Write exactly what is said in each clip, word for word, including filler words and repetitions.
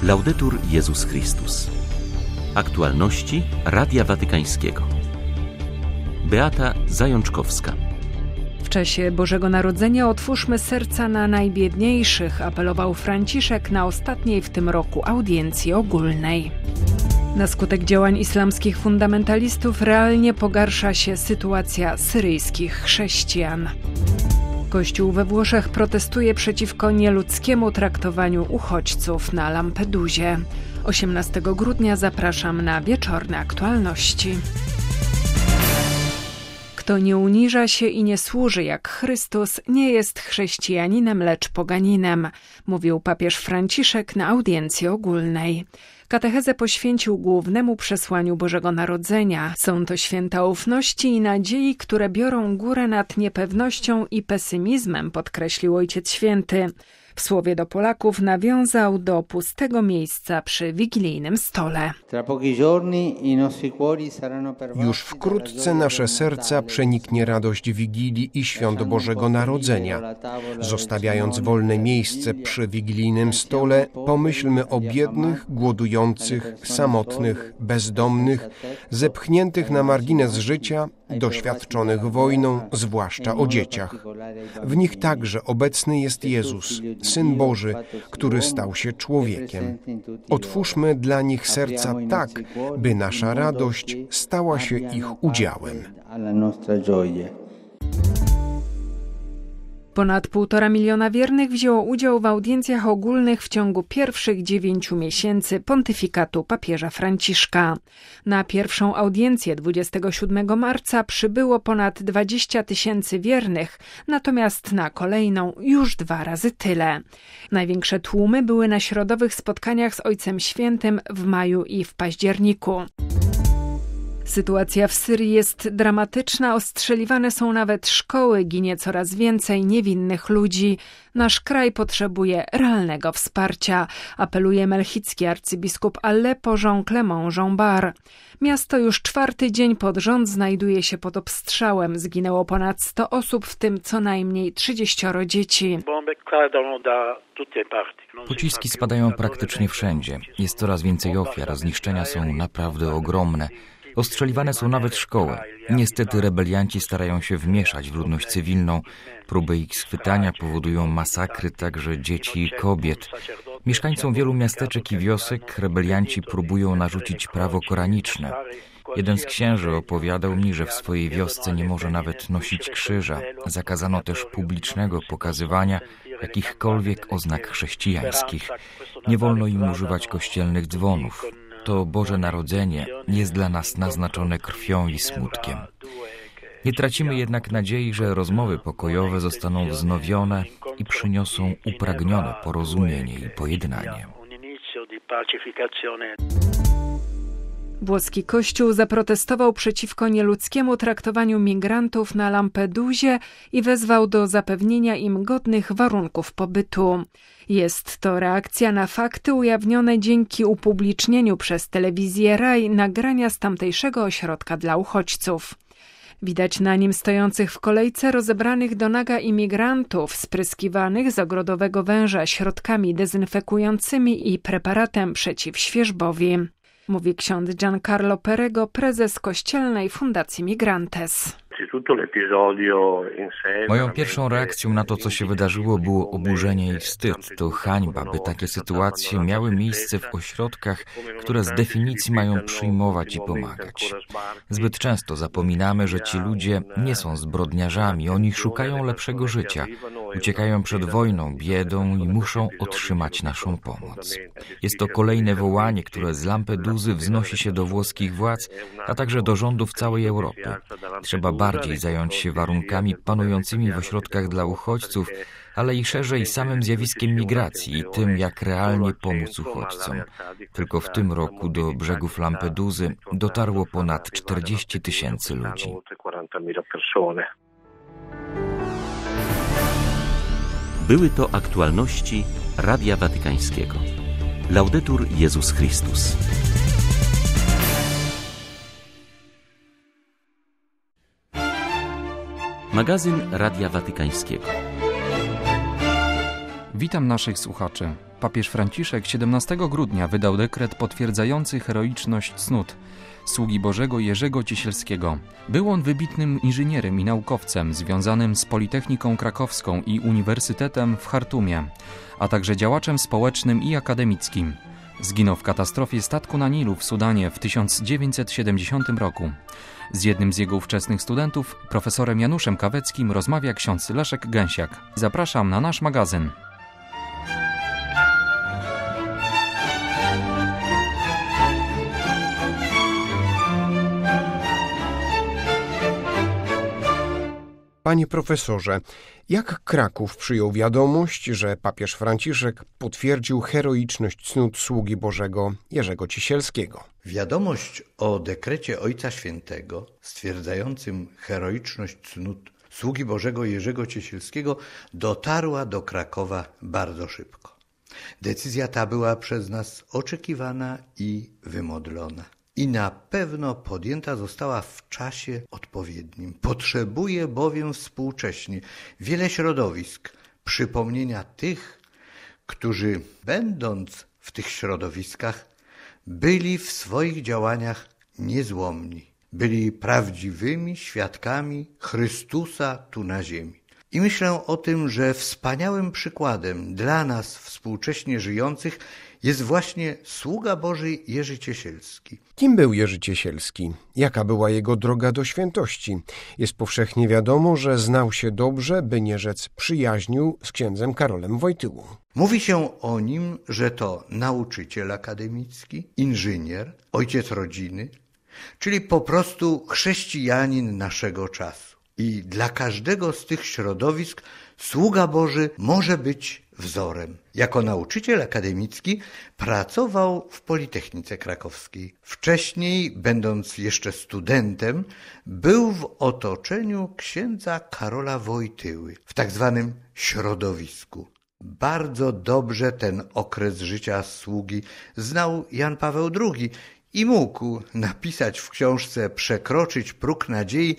Laudetur Jezus Chrystus. Aktualności Radia Watykańskiego. Beata Zajączkowska. W czasie Bożego Narodzenia otwórzmy serca na najbiedniejszych, apelował Franciszek na ostatniej w tym roku audiencji ogólnej. Na skutek działań islamskich fundamentalistów realnie pogarsza się sytuacja syryjskich chrześcijan. Kościół we Włoszech protestuje przeciwko nieludzkiemu traktowaniu uchodźców na Lampedusie. osiemnastego grudnia zapraszam na wieczorne aktualności. Kto nie uniża się i nie służy jak Chrystus, nie jest chrześcijaninem, lecz poganinem, mówił papież Franciszek na audiencji ogólnej. Katechezę poświęcił głównemu przesłaniu Bożego Narodzenia. Są to święta ufności i nadziei, które biorą górę nad niepewnością i pesymizmem, podkreślił Ojciec Święty. W słowie do Polaków nawiązał do pustego miejsca przy wigilijnym stole. Już wkrótce nasze serca przeniknie radość Wigilii i świąt Bożego Narodzenia. Zostawiając wolne miejsce przy wigilijnym stole, pomyślmy o biednych, głodujących, samotnych, bezdomnych, zepchniętych na margines życia, doświadczonych wojną, zwłaszcza o dzieciach. W nich także obecny jest Jezus, Syn Boży, który stał się człowiekiem. Otwórzmy dla nich serca tak, by nasza radość stała się ich udziałem. Ponad półtora miliona wiernych wzięło udział w audiencjach ogólnych w ciągu pierwszych dziewięciu miesięcy pontyfikatu papieża Franciszka. Na pierwszą audiencję dwudziestego siódmego marca przybyło ponad dwadzieścia tysięcy wiernych, natomiast na kolejną już dwa razy tyle. Największe tłumy były na środowych spotkaniach z Ojcem Świętym w maju i w październiku. Sytuacja w Syrii jest dramatyczna, ostrzeliwane są nawet szkoły, ginie coraz więcej niewinnych ludzi. Nasz kraj potrzebuje realnego wsparcia, apeluje melchicki arcybiskup Aleppo Jean-Clément Jean-Bar. Miasto już czwarty dzień pod rząd znajduje się pod obstrzałem. Zginęło ponad sto osób, w tym co najmniej trzydzieścioro dzieci. Pociski spadają praktycznie wszędzie. Jest coraz więcej ofiar, zniszczenia są naprawdę ogromne. Ostrzeliwane są nawet szkoły. Niestety rebelianci starają się wmieszać w ludność cywilną. Próby ich schwytania powodują masakry także dzieci i kobiet. Mieszkańcom wielu miasteczek i wiosek rebelianci próbują narzucić prawo koraniczne. Jeden z księży opowiadał mi, że w swojej wiosce nie może nawet nosić krzyża. Zakazano też publicznego pokazywania jakichkolwiek oznak chrześcijańskich. Nie wolno im używać kościelnych dzwonów. To Boże Narodzenie jest dla nas naznaczone krwią i smutkiem. Nie tracimy jednak nadziei, że rozmowy pokojowe zostaną wznowione i przyniosą upragnione porozumienie i pojednanie. Włoski Kościół zaprotestował przeciwko nieludzkiemu traktowaniu migrantów na Lampedusie i wezwał do zapewnienia im godnych warunków pobytu. Jest to reakcja na fakty ujawnione dzięki upublicznieniu przez telewizję Rai nagrania z tamtejszego ośrodka dla uchodźców. Widać na nim stojących w kolejce rozebranych do naga imigrantów, spryskiwanych z ogrodowego węża środkami dezynfekującymi i preparatem przeciw świerzbowi. Mówi ksiądz Giancarlo Perego, prezes Kościelnej Fundacji Migrantes. Moją pierwszą reakcją na to, co się wydarzyło, było oburzenie i wstyd. To hańba, by takie sytuacje miały miejsce w ośrodkach, które z definicji mają przyjmować i pomagać. Zbyt często zapominamy, że ci ludzie nie są zbrodniarzami, oni szukają lepszego życia, uciekają przed wojną, biedą i muszą otrzymać naszą pomoc. Jest to kolejne wołanie, które z Lampedusy wznosi się do włoskich władz, a także do rządów całej Europy. Trzeba bardziej zająć się warunkami panującymi w ośrodkach dla uchodźców, ale i szerzej samym zjawiskiem migracji i tym, jak realnie pomóc uchodźcom. Tylko w tym roku do brzegów Lampedusy dotarło ponad czterdzieści tysięcy ludzi. Były to aktualności Radia Watykańskiego. Laudetur Jezus Chrystus. Magazyn Radia Watykańskiego. Witam naszych słuchaczy. Papież Franciszek siedemnastego grudnia wydał dekret potwierdzający heroiczność cnót sługi Bożego Jerzego Ciesielskiego. Był on wybitnym inżynierem i naukowcem związanym z Politechniką Krakowską i Uniwersytetem w Chartumie, a także działaczem społecznym i akademickim. Zginął w katastrofie statku na Nilu w Sudanie w tysiąc dziewięćset siedemdziesiątym roku. Z jednym z jego ówczesnych studentów, profesorem Januszem Kaweckim, rozmawia ksiądz Leszek Gęsiak. Zapraszam na nasz magazyn. Panie profesorze, jak Kraków przyjął wiadomość, że papież Franciszek potwierdził heroiczność cnót sługi Bożego Jerzego Ciesielskiego? Wiadomość o dekrecie Ojca Świętego stwierdzającym heroiczność cnót sługi Bożego Jerzego Ciesielskiego dotarła do Krakowa bardzo szybko. Decyzja ta była przez nas oczekiwana i wymodlona. I na pewno podjęta została w czasie odpowiednim. Potrzebuje bowiem współcześnie wiele środowisk przypomnienia tych, którzy będąc w tych środowiskach byli w swoich działaniach niezłomni. Byli prawdziwymi świadkami Chrystusa tu na ziemi. I myślę o tym, że wspaniałym przykładem dla nas współcześnie żyjących jest właśnie sługa Boży Jerzy Ciesielski. Kim był Jerzy Ciesielski? Jaka była jego droga do świętości? Jest powszechnie wiadomo, że znał się dobrze, by nie rzec przyjaźnił z księdzem Karolem Wojtyłą. Mówi się o nim, że to nauczyciel akademicki, inżynier, ojciec rodziny, czyli po prostu chrześcijanin naszego czasu. I dla każdego z tych środowisk sługa Boży może być wzorem. Jako nauczyciel akademicki pracował w Politechnice Krakowskiej. Wcześniej, będąc jeszcze studentem, był w otoczeniu księdza Karola Wojtyły, w tak zwanym środowisku. Bardzo dobrze ten okres życia sługi znał Jan Paweł drugi i mógł napisać w książce Przekroczyć próg nadziei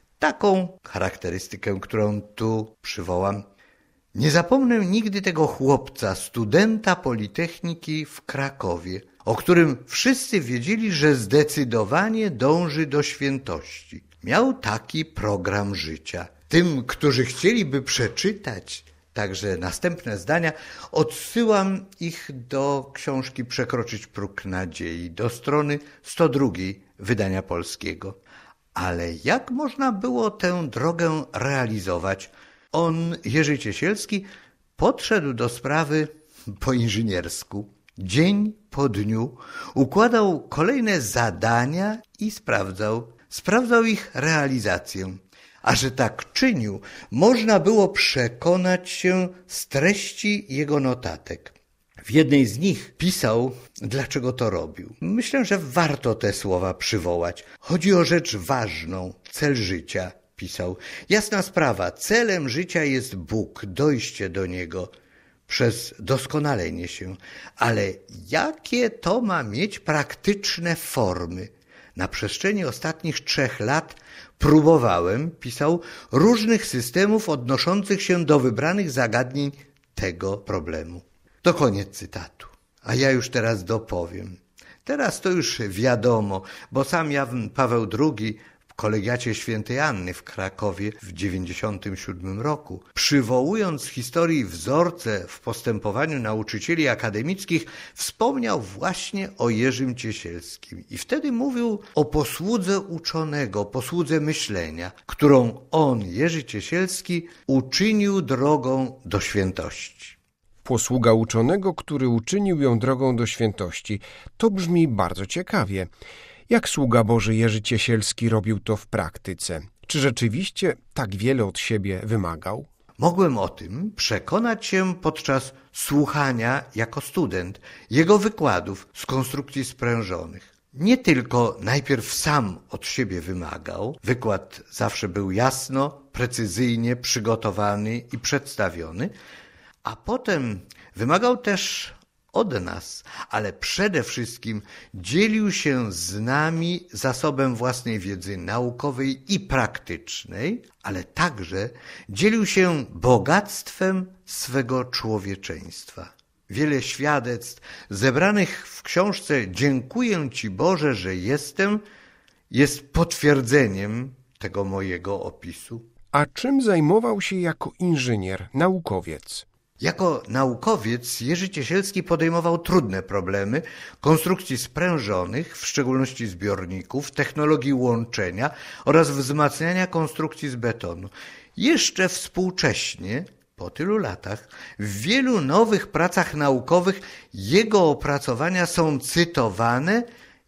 taką charakterystykę, którą tu przywołam. Nie zapomnę nigdy tego chłopca, studenta Politechniki w Krakowie, o którym wszyscy wiedzieli, że zdecydowanie dąży do świętości. Miał taki program życia. Tym, którzy chcieliby przeczytać także następne zdania, odsyłam ich do książki Przekroczyć próg nadziei, do strony sto drugiej wydania polskiego. Ale jak można było tę drogę realizować? On, Jerzy Ciesielski, podszedł do sprawy po inżyniersku. Dzień po dniu układał kolejne zadania i sprawdzał. Sprawdzał ich realizację. A że tak czynił, można było przekonać się z treści jego notatek. W jednej z nich pisał, dlaczego to robił. Myślę, że warto te słowa przywołać. Chodzi o rzecz ważną, cel życia, pisał. Jasna sprawa, celem życia jest Bóg, dojście do Niego przez doskonalenie się. Ale jakie to ma mieć praktyczne formy? Na przestrzeni ostatnich trzech lat próbowałem, pisał, różnych systemów odnoszących się do wybranych zagadnień tego problemu. To koniec cytatu. A ja już teraz dopowiem. Teraz to już wiadomo, bo sam Jan Paweł drugi w kolegiacie świętej Anny w Krakowie w dziewięćdziesiątym siódmym roku, przywołując z historii wzorce w postępowaniu nauczycieli akademickich, wspomniał właśnie o Jerzym Ciesielskim. I wtedy mówił o posłudze uczonego, posłudze myślenia, którą on, Jerzy Ciesielski, uczynił drogą do świętości. Posługa uczonego, który uczynił ją drogą do świętości. To brzmi bardzo ciekawie. Jak sługa Boży Jerzy Ciesielski robił to w praktyce? Czy rzeczywiście tak wiele od siebie wymagał? Mogłem o tym przekonać się podczas słuchania jako student jego wykładów z konstrukcji sprężonych. Nie tylko najpierw sam od siebie wymagał, wykład zawsze był jasno, precyzyjnie przygotowany i przedstawiony, a potem wymagał też od nas, ale przede wszystkim dzielił się z nami zasobem własnej wiedzy naukowej i praktycznej, ale także dzielił się bogactwem swego człowieczeństwa. Wiele świadectw zebranych w książce „Dziękuję Ci Boże, że jestem” jest potwierdzeniem tego mojego opisu. A czym zajmował się jako inżynier, naukowiec? Jako naukowiec Jerzy Ciesielski podejmował trudne problemy konstrukcji sprężonych, w szczególności zbiorników, technologii łączenia oraz wzmacniania konstrukcji z betonu. Jeszcze współcześnie, po tylu latach, w wielu nowych pracach naukowych jego opracowania są cytowane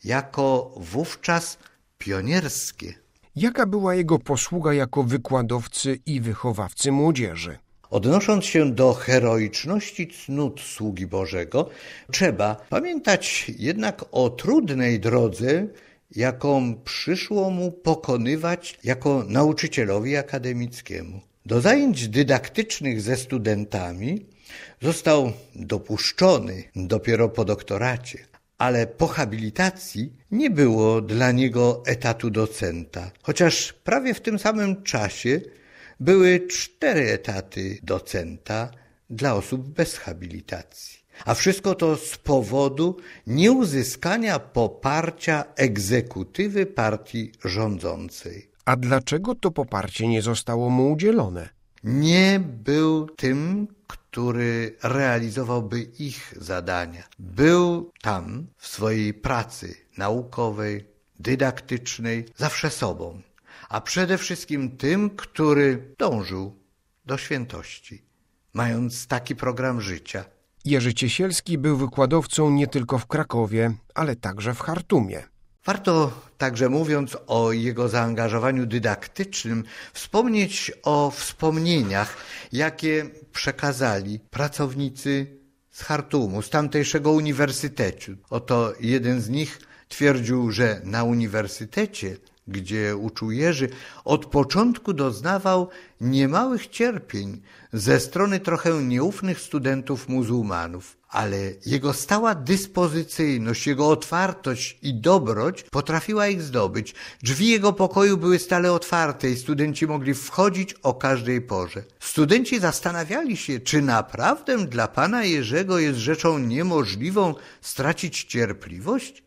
jako wówczas pionierskie. Jaka była jego posługa jako wykładowcy i wychowawcy młodzieży? Odnosząc się do heroiczności cnót sługi Bożego, trzeba pamiętać jednak o trudnej drodze, jaką przyszło mu pokonywać jako nauczycielowi akademickiemu. Do zajęć dydaktycznych ze studentami został dopuszczony dopiero po doktoracie, ale po habilitacji nie było dla niego etatu docenta, chociaż prawie w tym samym czasie były cztery etaty docenta dla osób bez habilitacji. A wszystko to z powodu nieuzyskania poparcia egzekutywy partii rządzącej. A dlaczego to poparcie nie zostało mu udzielone? Nie był tym, który realizowałby ich zadania. Był tam w swojej pracy naukowej, dydaktycznej, zawsze sobą, a przede wszystkim tym, który dążył do świętości, mając taki program życia. Jerzy Ciesielski był wykładowcą nie tylko w Krakowie, ale także w Chartumie. Warto także, mówiąc o jego zaangażowaniu dydaktycznym, wspomnieć o wspomnieniach, jakie przekazali pracownicy z Chartumu, z tamtejszego uniwersytetu. Oto jeden z nich twierdził, że na uniwersytecie, gdzie uczył Jerzy, od początku doznawał niemałych cierpień ze strony trochę nieufnych studentów muzułmanów, ale jego stała dyspozycyjność, jego otwartość i dobroć potrafiła ich zdobyć. Drzwi jego pokoju były stale otwarte i studenci mogli wchodzić o każdej porze. Studenci zastanawiali się, czy naprawdę dla pana Jerzego jest rzeczą niemożliwą stracić cierpliwość?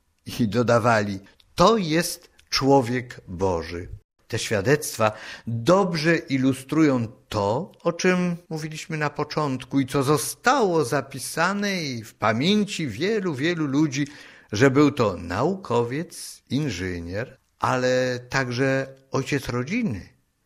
I dodawali, to jest człowiek Boży. Te świadectwa dobrze ilustrują to, o czym mówiliśmy na początku i co zostało zapisane i w pamięci wielu, wielu ludzi, że był to naukowiec, inżynier, ale także ojciec rodziny,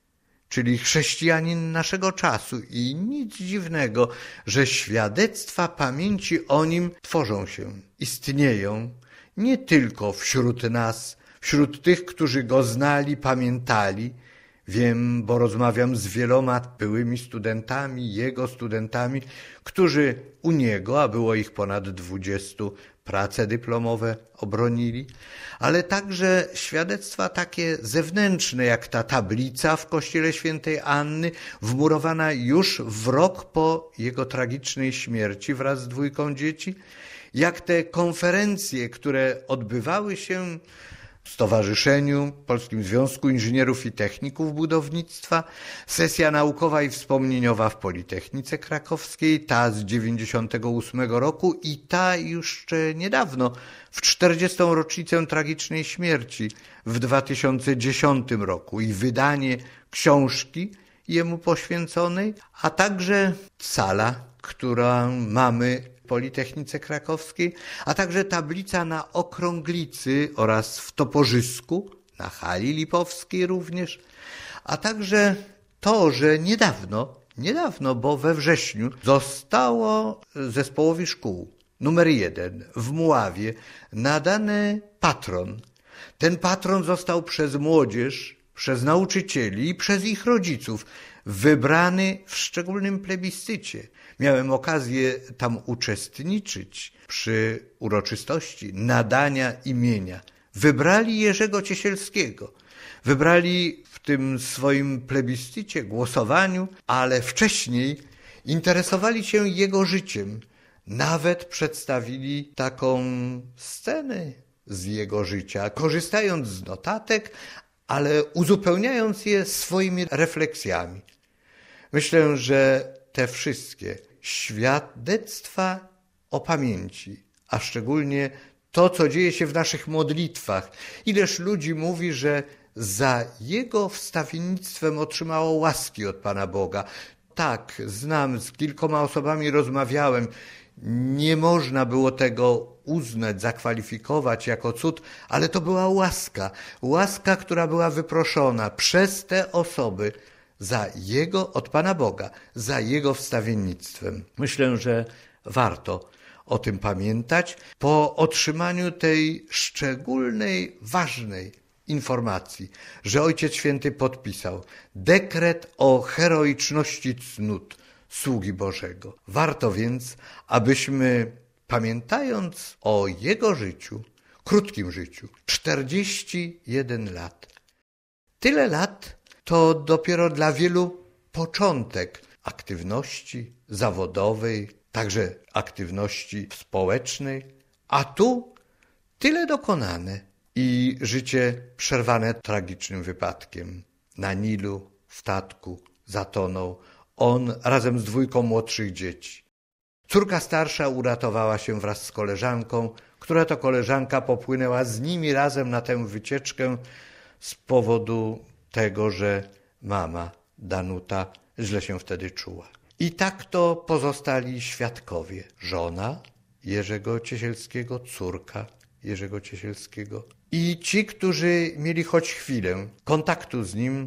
czyli chrześcijanin naszego czasu. I nic dziwnego, że świadectwa pamięci o nim tworzą się, istnieją nie tylko wśród nas, wśród tych, którzy go znali, pamiętali. Wiem, bo rozmawiam z wieloma byłymi studentami, jego studentami, którzy u niego, a było ich ponad dwudziestu, prace dyplomowe obronili, ale także świadectwa takie zewnętrzne, jak ta tablica w kościele świętej Anny, wmurowana już w rok po jego tragicznej śmierci wraz z dwójką dzieci, jak te konferencje, które odbywały się w Stowarzyszeniu Polskim Związku Inżynierów i Techników Budownictwa, sesja naukowa i wspomnieniowa w Politechnice Krakowskiej, ta z dziewięćdziesiątego ósmego roku i ta jeszcze niedawno, w czterdziestą rocznicę tragicznej śmierci w dwa tysiące dziesiątym roku i wydanie książki jemu poświęconej, a także sala, którą mamy w Politechnice Krakowskiej, a także tablica na Okrąglicy oraz w Toporzysku, na hali lipowskiej również, a także to, że niedawno, niedawno, bo we wrześniu zostało zespołowi szkół numer jeden w Mławie nadany patron. Ten patron został przez młodzież, przez nauczycieli i przez ich rodziców wybrany w szczególnym plebiscycie. Miałem okazję tam uczestniczyć przy uroczystości nadania imienia. Wybrali Jerzego Ciesielskiego. Wybrali w tym swoim plebiscycie, głosowaniu, ale wcześniej interesowali się jego życiem. Nawet przedstawili taką scenę z jego życia, korzystając z notatek, ale uzupełniając je swoimi refleksjami. Myślę, że te wszystkie świadectwa o pamięci, a szczególnie to, co dzieje się w naszych modlitwach. Ileż ludzi mówi, że za jego wstawiennictwem otrzymało łaski od Pana Boga. Tak, znam, z kilkoma osobami rozmawiałem. Nie można było tego uznać, zakwalifikować jako cud, ale to była łaska. Łaska, która była wyproszona przez te osoby za jego, od Pana Boga, za jego wstawiennictwem. Myślę, że warto o tym pamiętać po otrzymaniu tej szczególnej, ważnej informacji, że Ojciec Święty podpisał dekret o heroiczności cnót sługi Bożego. Warto więc, abyśmy, pamiętając o jego życiu, krótkim życiu, czterdzieści jeden lat. Tyle lat to dopiero dla wielu początek aktywności zawodowej, także aktywności społecznej, a tu tyle dokonane i życie przerwane tragicznym wypadkiem. Na Nilu, w statku, zatonął on razem z dwójką młodszych dzieci. Córka starsza uratowała się wraz z koleżanką, która to koleżanka popłynęła z nimi razem na tę wycieczkę z powodu tego, że mama Danuta źle się wtedy czuła. I tak to pozostali świadkowie. Żona Jerzego Ciesielskiego, córka Jerzego Ciesielskiego i ci, którzy mieli choć chwilę kontaktu z nim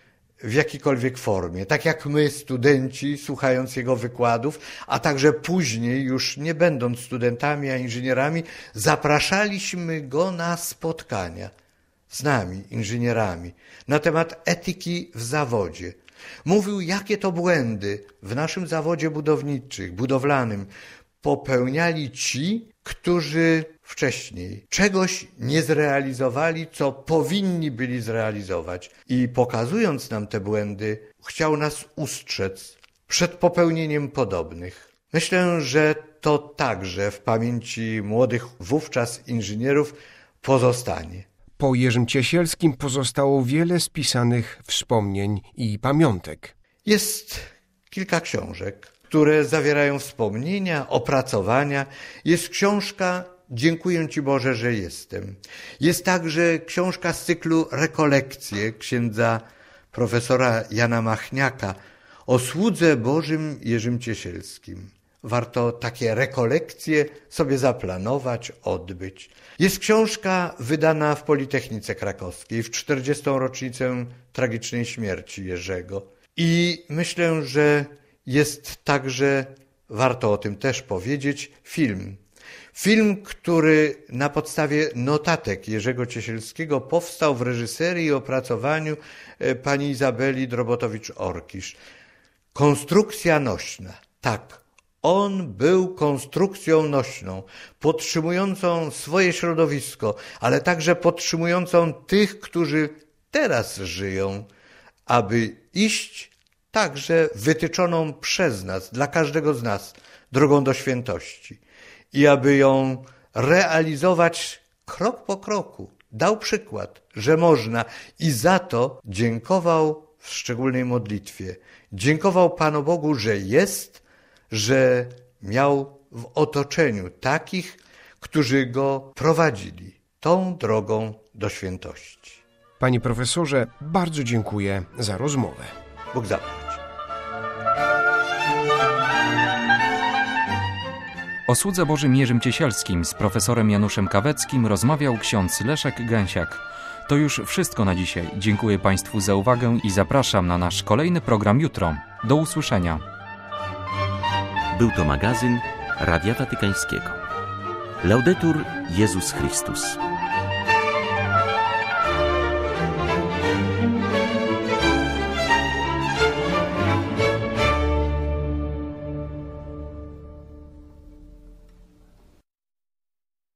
w jakiejkolwiek formie. Tak jak my, studenci, słuchając jego wykładów, a także później, już nie będąc studentami, a inżynierami, zapraszaliśmy go na spotkania z nami, inżynierami, na temat etyki w zawodzie. Mówił, jakie to błędy w naszym zawodzie budowniczym, budowlanym popełniali ci, którzy wcześniej czegoś nie zrealizowali, co powinni byli zrealizować. I pokazując nam te błędy, chciał nas ustrzec przed popełnieniem podobnych. Myślę, że to także w pamięci młodych wówczas inżynierów pozostanie. Po Jerzym Ciesielskim pozostało wiele spisanych wspomnień i pamiątek. Jest kilka książek, które zawierają wspomnienia, opracowania. Jest książka Dziękuję Ci Boże, że jestem. Jest także książka z cyklu Rekolekcje księdza profesora Jana Machniaka o słudze Bożym Jerzym Ciesielskim. Warto takie rekolekcje sobie zaplanować, odbyć. Jest książka wydana w Politechnice Krakowskiej w czterdziestą rocznicę tragicznej śmierci Jerzego. I myślę, że jest także, warto o tym też powiedzieć, film. Film, który na podstawie notatek Jerzego Ciesielskiego powstał w reżyserii i opracowaniu pani Izabeli Drobotowicz-Orkisz. Konstrukcja nośna. Tak, on był konstrukcją nośną, podtrzymującą swoje środowisko, ale także podtrzymującą tych, którzy teraz żyją, aby iść także wytyczoną przez nas, dla każdego z nas, drogą do świętości i aby ją realizować krok po kroku. Dał przykład, że można i za to dziękował w szczególnej modlitwie. Dziękował Panu Bogu, że jest, że miał w otoczeniu takich, którzy go prowadzili tą drogą do świętości. Panie profesorze, bardzo dziękuję za rozmowę. Bóg zapłać. O słudze Bożym Jerzym Ciesielskim z profesorem Januszem Kaweckim rozmawiał ksiądz Leszek Gęsiak. To już wszystko na dzisiaj. Dziękuję Państwu za uwagę i zapraszam na nasz kolejny program jutro. Do usłyszenia. Był to magazyn Radia Watykańskiego. Laudetur Jezus Chrystus.